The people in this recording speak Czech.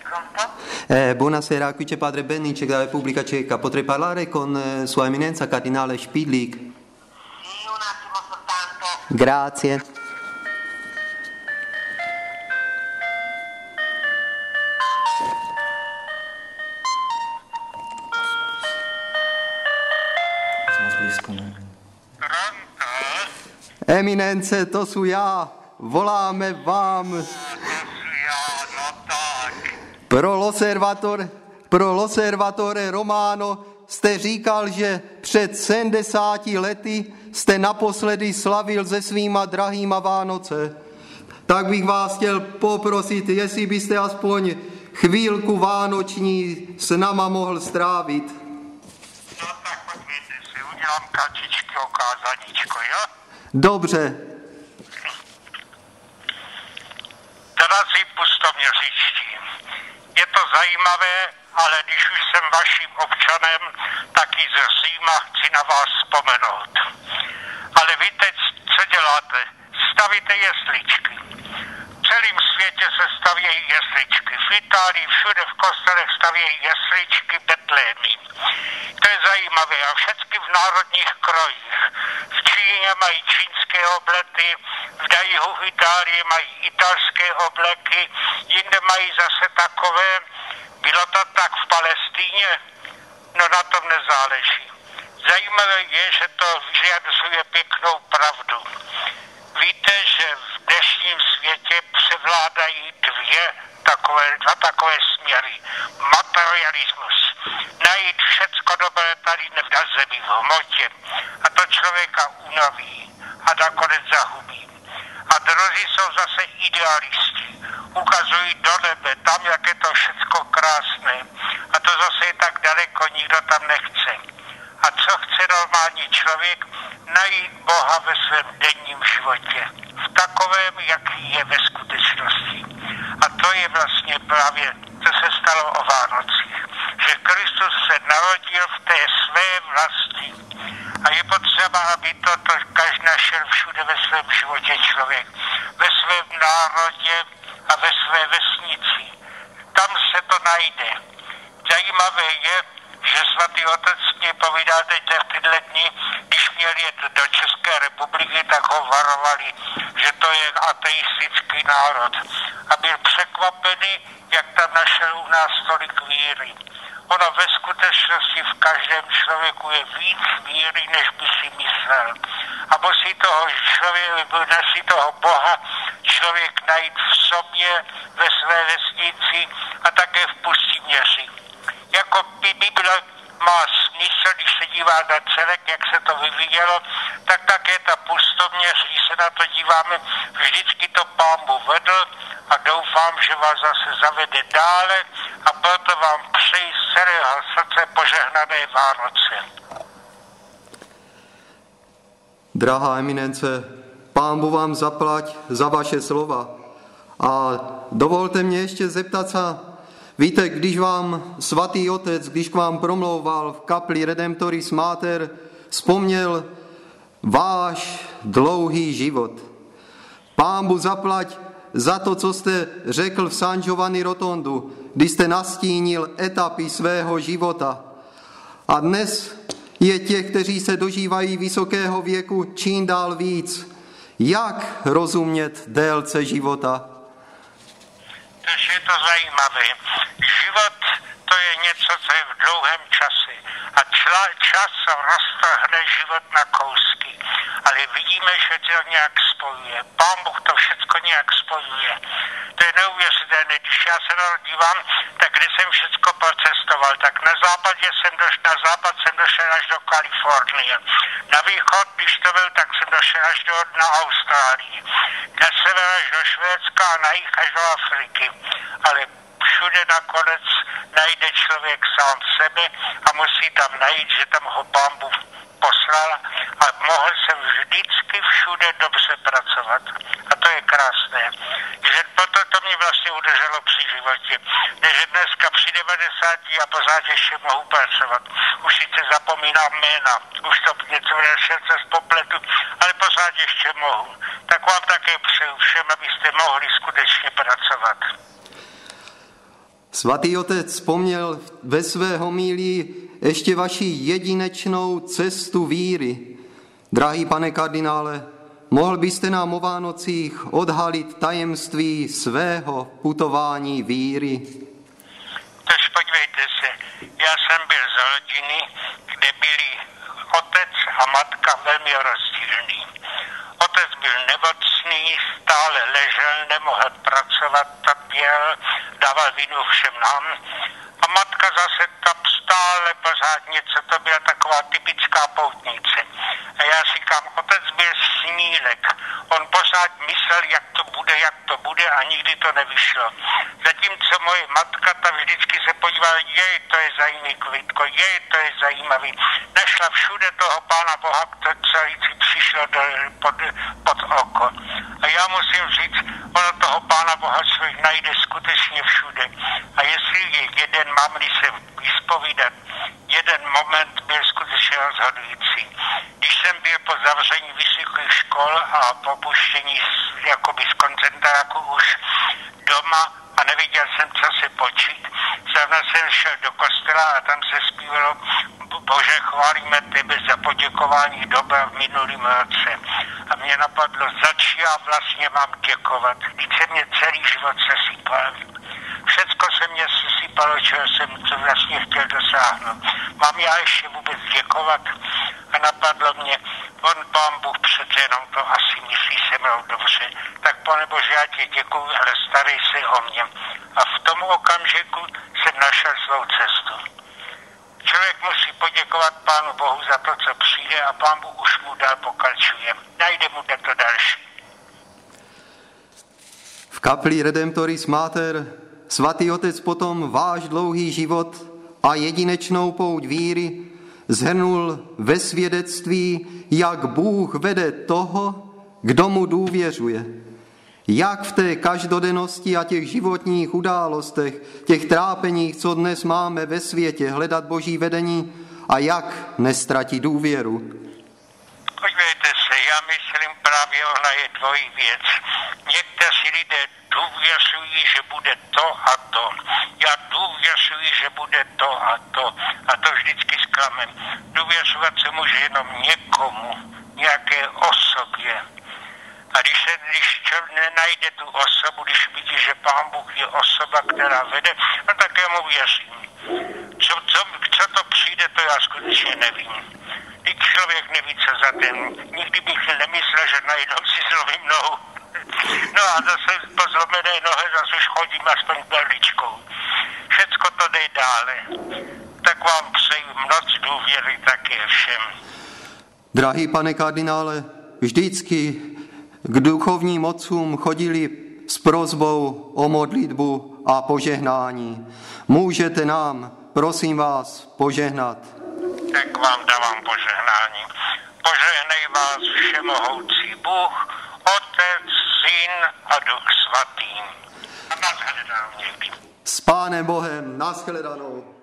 Buonasera, qui c'è padre Bennice dalla Repubblica Ceca. Potrei parlare con Sua Eminenza Cardinale Spidlik? Sì, un attimo soltanto. Grazie. Eminence, to sú ja. Voláme vám. Pro l'Osservatore Romano jste říkal, že před 70 lety jste naposledy slavil se svýma drahýma Vánoce. Tak bych vás chtěl poprosit, jestli byste aspoň chvílku vánoční s náma mohl strávit. No tak podívejte si, udělám kartičky okázaníčko, jo? Dobře. Drazí pustoměřičtí, je to zajímavé, ale když už jsem vaším občanem, tak i ze Říma chci na vás vzpomenout. Ale vy teď co děláte? Stavíte jesličky. V celém světě se stavějí jesličky. V Itálii všude v kostelech stavějí jesličky, betlémy. To je zajímavé a všechny v národních krojích. V Číně mají čínské oblety, v jihu Itálie mají italské obleky, jinde mají zase takové. Bylo to tak v Palestíně? No na tom nezáleží. Zajímavé je, že to vyjadřuje pěknou pravdu. Víte, že v dnešním světě převládají dva takové směry. Materialismus. Najít všecko dobré tady na zemi, v hmotě. A to člověka unaví a nakonec zahubí. A druzí jsou zase idealisti. Ukazují do nebe, tam, jak je to všecko krásné. A to zase je tak daleko, nikdo tam nechce. A co chce normální člověk? Najít Boha ve svém denním životě. V takovém, jaký je ve skutečnosti. A to je vlastně právě, co se stalo o Vánocích. Že Kristus se narodil v té své vlasti. A je potřeba, aby to každý našel všude ve svém životě člověk. Ve svém národě a ve své vesnici. Tam se to najde. Zajímavé je, že svatý otec mě povídal teď v tyhle dny, když měl jet do České republiky, tak ho varovali, že to je ateistický národ. A byl překvapený, jak tam našel u nás tolik víry. Ono ve skutečnosti v každém člověku je víc víry, než by si myslel. A musí toho Boha člověk najít v sobě, ve své vesnici a také v Pustiměři. Jako Bible má smysl, když se dívá na celek, jak se to vyvíjelo, tak také ta Pustoměř, když se na to díváme, vždycky to Pán Bůh vedl a doufám, že vás zase zavede dále a proto vám přeji z celého srdce požehnané Vánoce. Drahá eminence, Pán Bůh vám zaplať za vaše slova. A dovolte mě ještě zeptat se, víte, když vám svatý otec, když k vám promlouval v kapli Redemptoris Mater, vzpomněl váš dlouhý život. Pán Bůh zaplať za to, co jste řekl v San Giovanni Rotondo, když jste nastínil etapy svého života. A dnes je těch, kteří se dožívají vysokého věku, čím dál víc. Jak rozumět délce života? Takže je to zajímavé. Život to je něco, co je v dlouhém čase. A čas roztrhne život na kousky. Ale vidíme, že to nějak spojuje. Pán Bůh to všechno nějak spojuje. To je neuvěřitelné. Když já se na to dívám, tak kde jsem všechno procestoval, tak na západ jsem došel až do Kalifornie. Na východ, když to byl, tak jsem došel až na Austrálii. Na sever až do Švédska a na jih až do Afriky. Ale všude nakonec najde člověk sám sebe a musí tam najít, že tam ho Pán Bůh poslal a mohl jsem vždycky všude dobře pracovat. A to je krásné. Že proto to mě vlastně udrželo při životě. Než dneska při 90 a pořád ještě mohu pracovat. Už sice zapomínám jména, už to něco všelce z popletu, ale pořád ještě mohu. Tak vám také přeju všem, abyste mohli skutečně pracovat. Svatý otec vzpomněl ve své homílii ještě vaši jedinečnou cestu víry. Drahý pane kardinále, mohl byste nám o Vánocích odhalit tajemství svého putování víry? Tož podívejte se, já jsem byl z rodiny, kde byli otec a matka velmi rozdílní. Otec byl nemocný, stále ležel, nemohl pracovat, trpěl, dával vinu všem nám. A matka zase ta stále pořád něco, to byla taková typická poutnice. A já říkám, otec byl snílek. On pořád myslel, jak to bude a nikdy to nevyšlo. Zatímco moje matka ta vždycky se podívala, to je zajímavý Kvitko, to je zajímavý. Našla všude toho Pána Boha, který přišlo pod oko. A já musím říct, ono toho Pána Boha člověk najde skutečně všude. A jestli je jeden, mám-li se vyspovídat, jeden moment byl skutečně rozhodující. Když jsem byl po zavření vysokých škol a po puštění jakoby z koncentráku už doma a nevěděl jsem, co se počít, zrovna jsem šel do kostela a tam se zpívalo Bože, chválíme tebe za poděkování dobra v minulém roce. A mě napadlo, za či já vlastně mám děkovat. Když se mě celý život sesypal. Všecko se mě sesypalo, čeho jsem to vlastně chtěl dosáhnout. Mám já ještě vůbec děkovat? A napadlo mě, on Pán Bůh přece jenom to asi myslí se mnou dobře. Tak Pane Bože, já ti děkuju, ale starej se o mě. A v tom okamžiku jsem našel svou cestu. Člověk musí poděkovat Pánu Bohu za to, co přijde a Pán Bůh už mu dál pokračuje. Najde mu to další. V kapli Redemptoris Mater svatý otec potom váš dlouhý život a jedinečnou pouť víry shrnul ve svědectví, jak Bůh vede toho, kdo mu důvěřuje. Jak v té každodennosti a těch životních událostech, těch trápeních, co dnes máme ve světě, hledat Boží vedení a jak nestratit důvěru. Podívejte se, já myslím právě ona je dvojí věc. Někteří lidé důvěřují, že bude to a to. Já důvěřuji, že bude to a to vždycky zklamem. Důvěřovat se může jenom někomu, nějaké osobě. A když člověk nenajde tu osobu, když vidí, že Pán Bůh je osoba, která vede, no tak já mu věřím. Co to přijde, to já skutečně nevím. Když člověk neví, co za ten, nikdy bych nemyslel, že najednou si zlomím nohu. No a zase po zlomené nohe zase už chodím aspoň berličkou. Všecko to jde dále. Tak vám přeji moc důvěry také všem. Drahý pane kardinále, vždycky k duchovním otcům chodili s prosbou o modlitbu a požehnání. Můžete nám, prosím vás, požehnat. Tak vám dávám požehnání. Požehnej vás všemohoucí Bůh, Otec, Syn a Duch Svatý. A nashledanou někdy. S Pánem Bohem, nashledanou.